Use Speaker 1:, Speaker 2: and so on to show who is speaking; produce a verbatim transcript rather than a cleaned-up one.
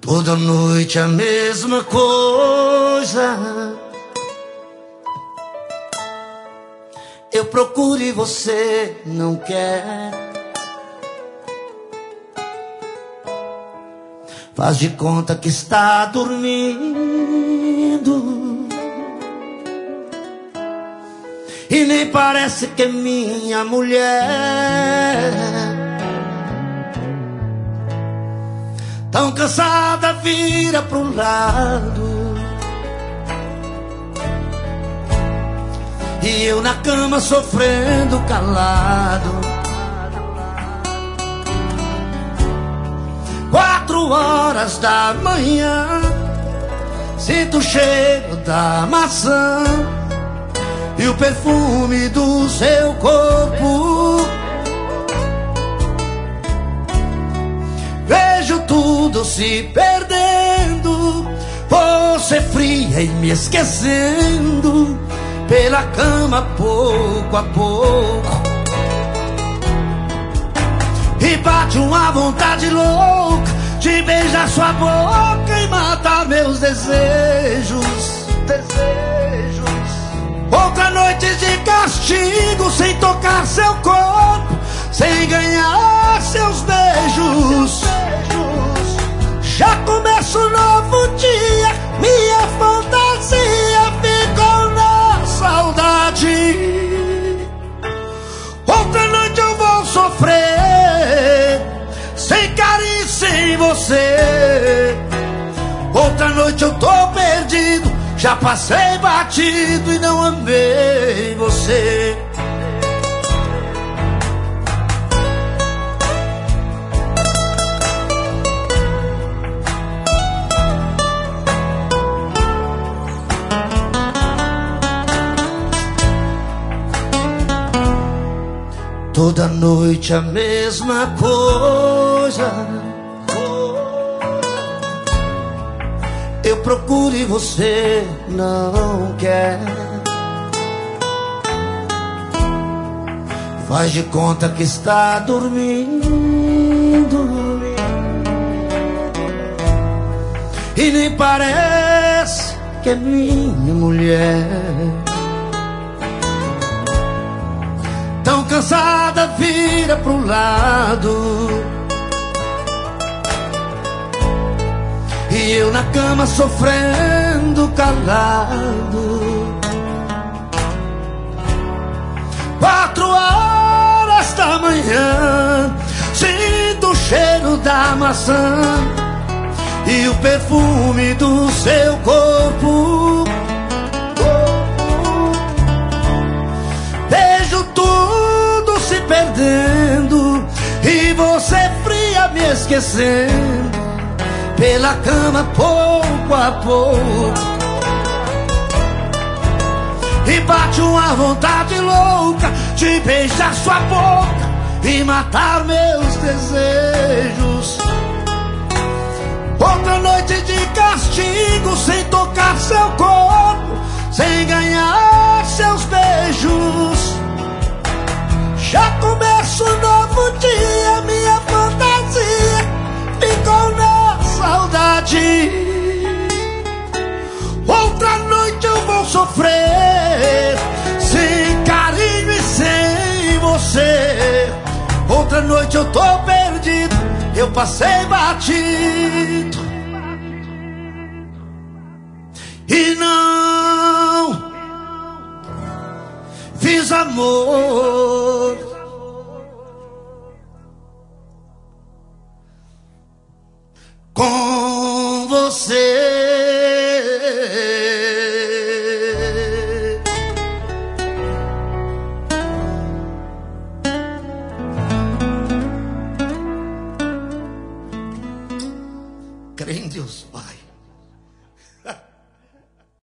Speaker 1: Toda noite a mesma coisa. Eu procuro e você não quer. Faz de conta que está dormindo e nem parece que é minha mulher. Tão cansada, vira pro lado e eu na cama sofrendo calado. Quatro horas da manhã, sinto o cheiro da maçã e o perfume do seu corpo. Vejo tudo se perdendo, você fria e me esquecendo pela cama pouco a pouco. E bate uma vontade louca de beijar sua boca e matar meus desejos, desejos. Outra noite de castigo, sem tocar seu corpo, sem ganhar seus beijos. Já começa um novo dia, minha fantasia ficou na saudade. Outra noite eu vou sofrer, sem carinho, sem você. Outra noite eu tô perdido, já passei batido e não amei você. Toda noite a mesma coisa. Eu procuro e você não quer. Faz de conta que está dormindo e nem parece que é minha mulher. Tão cansada, vira pro lado e eu na cama sofrendo calado. Quatro horas da manhã, sinto o cheiro da maçã e o perfume do seu corpo. Vejo tudo se perdendo e você fria me esquecendo pela cama pouco a pouco. E bate uma vontade louca de beijar sua boca e matar meus desejos. Outra noite de castigo, sem tocar seu corpo, sem ganhar seus beijos. Já começa um novo dia, minha fantasia ficou na saudade. Outra noite eu vou sofrer, sem carinho e sem você. Outra noite eu tô perdido, eu passei batido e não fiz amor com você.